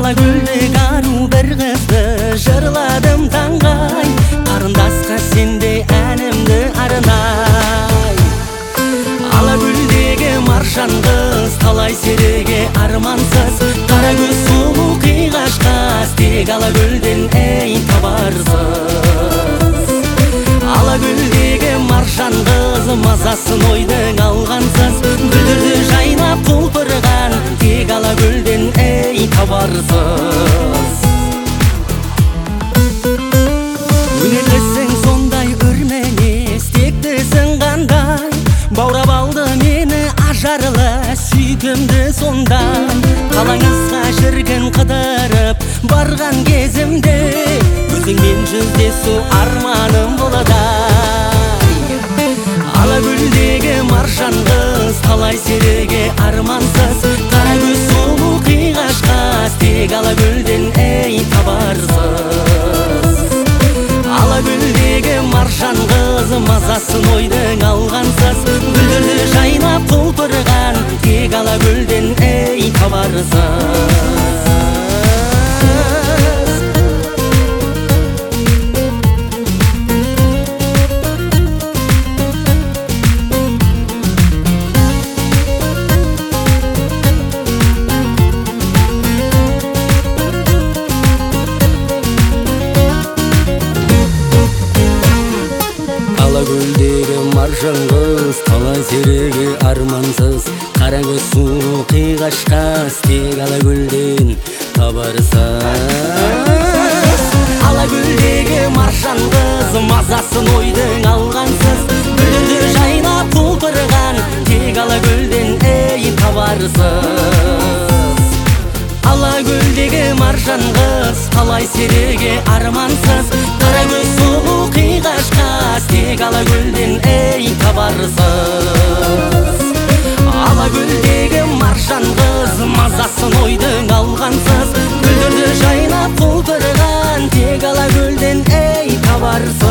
ала гүлдек ару бір қызды жырладым таңғай, қарындасқа сендей әнімді арнай. Ала гүлдегі маржан қыз талай сереге армансыз, қара көз сұлу қиғаш қыз тек ала гүлден ей табарсыз. Ала гүлдегі маржан қыз мазасын ойдың алғансыз, гүлдерді жайнап құлпырған тек ала гүлден ей табарсыз. Өнерлісің сондай өрменес, тектісің қандай, баурап алды мені ажарлы сүйкімді сондай. Қалаңызға шіркін қыдырып барған кезімде, өзіңмен жүздесу арманым болады. Ала гүлдегі маржан қыз талай сереге армансыз, қара көз сұлу қиғаш қыз тек ала гүлден ей табарсыз. Ала гүлдегі маржан қыз мазасын ойдың алғансыз, гүлдерді жайнап құлпырған тек ала гүлден ей табарсыз. Ала гүлдегі маржан қыз талай сереге армансыз, қара көз сұлу қиғаш қыз тек ала гүлден табарсыз. Ала гүлдегі маржан қыз мазасын ойдың алғансыз, гүлдерді жайнап құлпырған тек ала гүлден ей табарсыз. Ала гүлдегі маржан қыз талай сереге армансыз, қара көз сұлу қиғаш қыз тек ала гүлден ей табарсыз. Ала гүлдегі маржан қыз мазасын ойдың алғансыз, гүлдерді жайнап құлпырған тек ала гүлден ей табарсыз.